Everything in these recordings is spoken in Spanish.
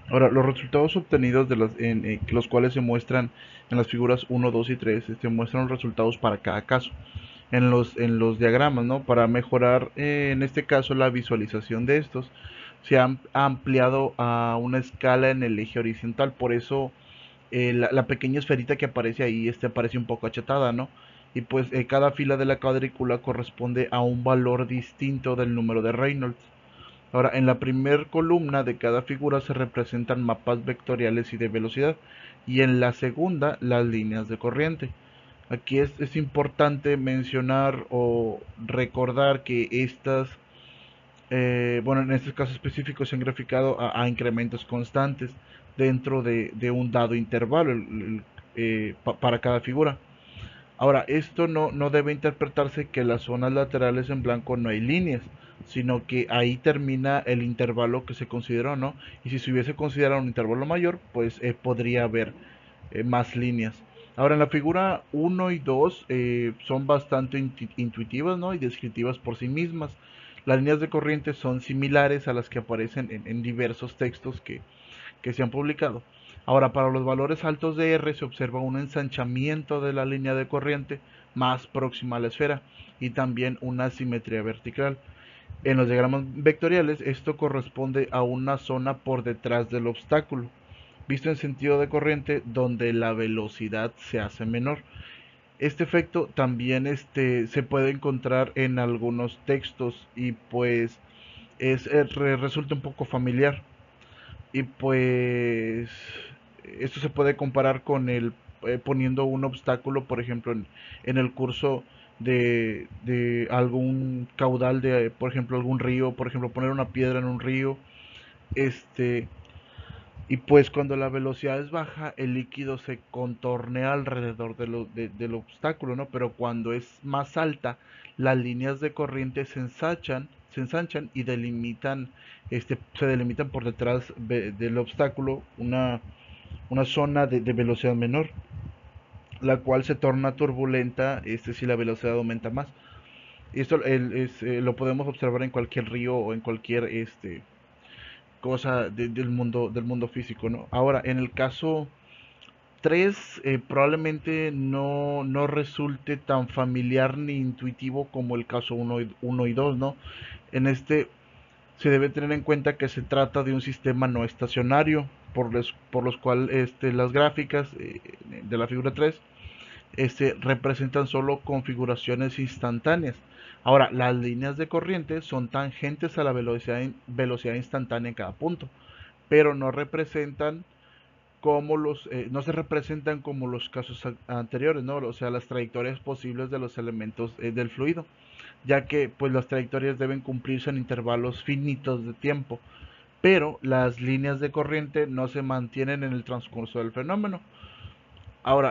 Ahora, los resultados obtenidos los cuales se muestran en las figuras uno, 2 y 3, muestran los resultados para cada caso en los diagramas, ¿no? Para mejorar, en este caso, la visualización de estos, se ha ampliado a una escala en el eje horizontal. Por eso la pequeña esferita que aparece ahí, aparece un poco achatada, ¿no? Y pues cada fila de la cuadrícula corresponde a un valor distinto del número de Reynolds. Ahora, en la primer columna de cada figura se representan mapas vectoriales y de velocidad, y en la segunda las líneas de corriente. Aquí es importante mencionar o recordar que bueno, en este caso específico se han graficado a incrementos constantes dentro de un dado intervalo para cada figura. Ahora, esto no debe interpretarse que en las zonas laterales en blanco no hay líneas, sino que ahí termina el intervalo que se consideró, ¿no? Y si se hubiese considerado un intervalo mayor, pues podría haber más líneas. Ahora, en la figura uno y 2 son bastante intuitivas, ¿no? Y descriptivas por sí mismas. Las líneas de corriente son similares a las que aparecen en diversos textos que se han publicado. Ahora, para los valores altos de R se observa un ensanchamiento de la línea de corriente más próxima a la esfera y también una simetría vertical. En los diagramas vectoriales esto corresponde a una zona por detrás del obstáculo, visto en sentido de corriente donde la velocidad se hace menor. Este efecto también se puede encontrar en algunos textos y pues resulta un poco familiar. Y pues esto se puede comparar con poniendo un obstáculo, por ejemplo, en el curso de algún caudal de, por ejemplo, algún río, por ejemplo, poner una piedra en un río, este, y pues cuando la velocidad es baja, el líquido se contornea alrededor del obstáculo, ¿no? Pero cuando es más alta, las líneas de corriente se ensanchan y se delimitan por detrás del obstáculo una zona de velocidad menor, la cual se torna turbulenta si la velocidad aumenta más. Y esto lo podemos observar en cualquier río o en cualquier cosa del mundo físico, ¿no? Ahora, en el caso 3 probablemente no resulte tan familiar ni intuitivo como el caso uno y 2, ¿no? En este se debe tener en cuenta que se trata de un sistema no estacionario, por los cuales las gráficas de la figura 3 representan solo configuraciones instantáneas. Ahora, las líneas de corriente son tangentes a la velocidad instantánea en cada punto, pero no se representan como los casos anteriores, ¿no? O sea, las trayectorias posibles de los elementos del fluido, ya que pues las trayectorias deben cumplirse en intervalos finitos de tiempo, pero las líneas de corriente no se mantienen en el transcurso del fenómeno. Ahora,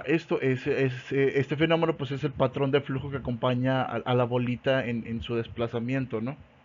este fenómeno pues es el patrón de flujo que acompaña a la bolita en su desplazamiento, ¿no?